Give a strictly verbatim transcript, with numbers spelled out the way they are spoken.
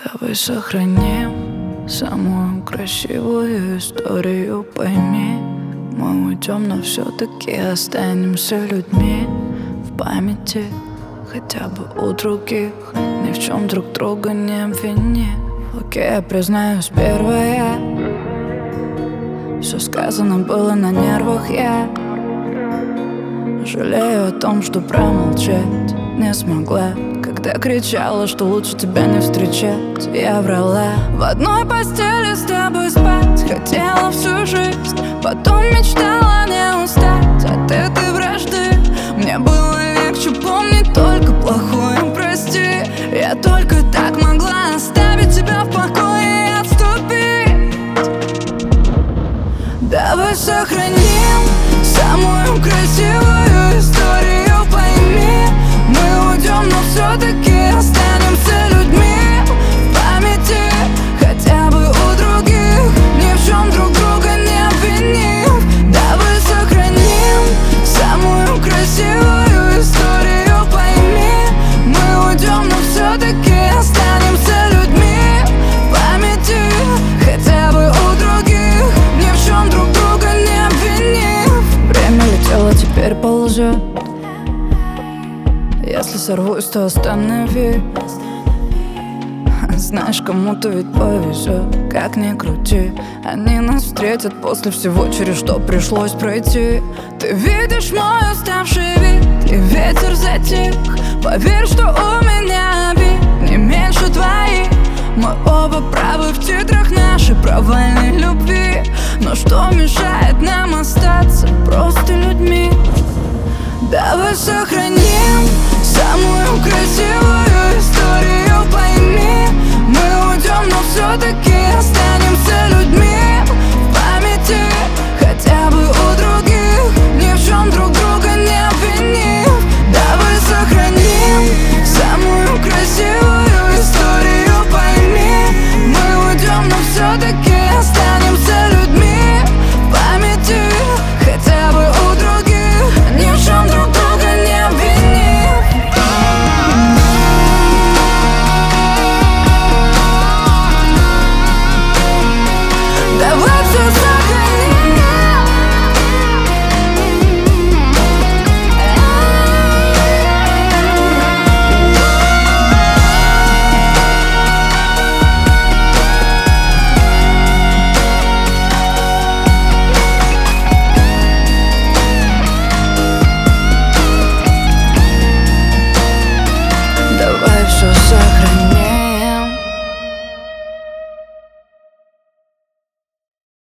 Давай сохраним самую красивую историю, пойми. Мы уйдем, но все-таки останемся людьми в памяти, хотя бы у других. Ни в чем друг друга не обвини. Окей, я признаюсь, первое, все сказано было на нервах. Я жалею о том, что промолчать не смогла, когда кричала, что лучше тебя не встречать. Я врала. В одной постели с тобой спать хотела всю жизнь, потом мечтала не устать от этой вражды. Мне было легче помнить только плохое, прости. Я только так могла оставить тебя в покое и отступить. Давай сохраним самую красивую историю, пойми. Мы уйдем, но все-таки останемся людьми в памяти, хотя бы у других. Ни в чем друг друга не обвинив. Давай сохраним самую красивую историю, пойми. Мы уйдем, но все-таки останемся людьми в памяти, хотя бы у других. Ни в чем друг друга не обвинив. Время летело, теперь ползет. Если сорвусь, то останови. Знаешь, кому-то ведь повезет, как ни крути. Они нас встретят после всего, через что пришлось пройти. Ты видишь мой уставший вид, и ветер затих. Поверь, что у меня обид не меньше твоих. Мы оба правы в титрах нашей провальной любви. Но что мешает нам остаться просто людьми? Давай сохраним самую красивую историю, пойми.